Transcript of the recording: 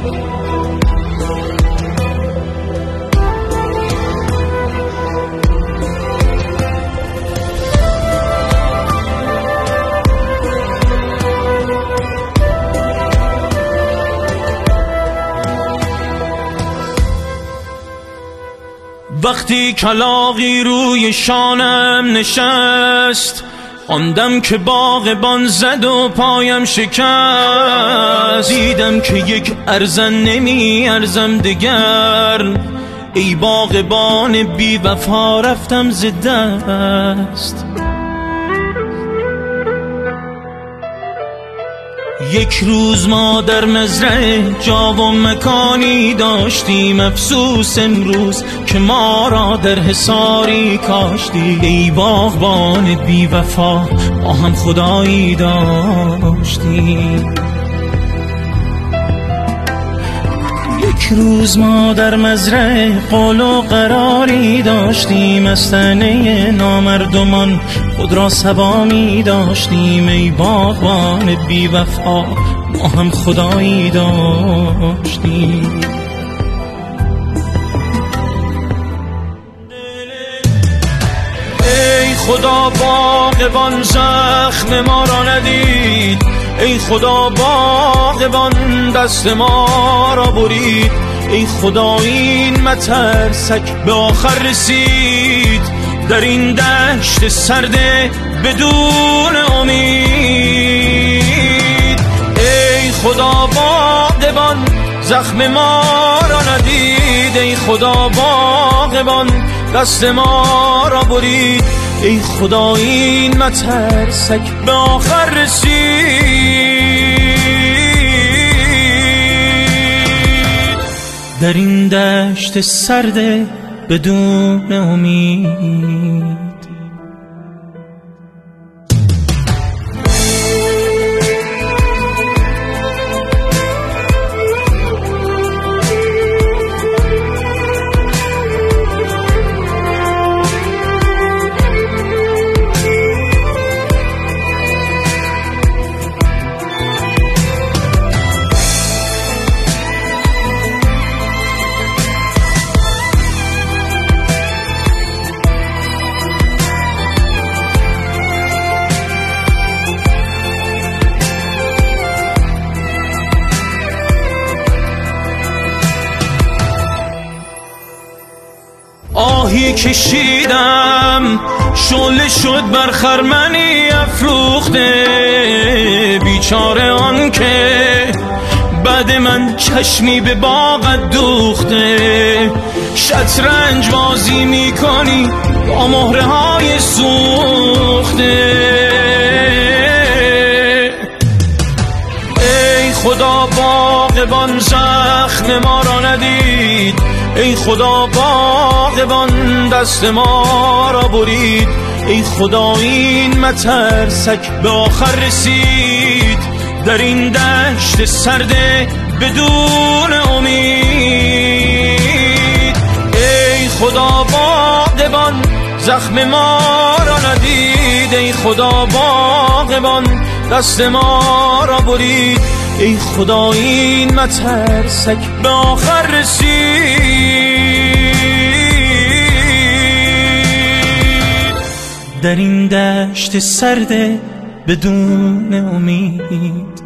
وقتی کلاغی روی شانم نشست، آندم که باغبان زد و پایم شکست. دیدم که یک ارزن نمی ارزم دگر، ای باغبان بی وفا رفتم ز دست. یک روز ما در مزرعه جا و مکانی داشتیم، افسوس امروز که ما را در حصاری کاشتی. ای باغبان بی وفا ما هم خدایی داشتیم. یک روز ما در مزرعه قول و قراری داشتیم، از طعنه نامردمان خود را صبا می داشتیم. ای باغبان بی وفا ما هم خدایی داشتیم. ای خدا باغبان زخم ما را ندید، ای خدا باغبان دست ما را برید. ای خدا این مترسک به آخر رسید، در این دشت سرد بدون امید. ای خدا باغبان زخم ما را ندید، ای خدا باغبان دست ما را برید. ای خدا این مترسک به آخر رسید، در این دشت سرد بدون امید. آهی کشیدم شعله شد بر خرمنی افروخته، بیچاره آن که بعد من چشمی به باغت دوخته. شطرنج بازی میکنی با مهره های سوخته. ای خدا باغبان زخم ما را ندید، ای خدا باغبان دست ما را برید. ای خدا این مترسک به آخر رسید، در این دشت سرد بدون امید. ای خدا باغبان زخم ما را ندید، ای خدا باغبان دست ما را برید. ای خدا این مترسک به آخر رسید، در این دشت سرد بدون امید.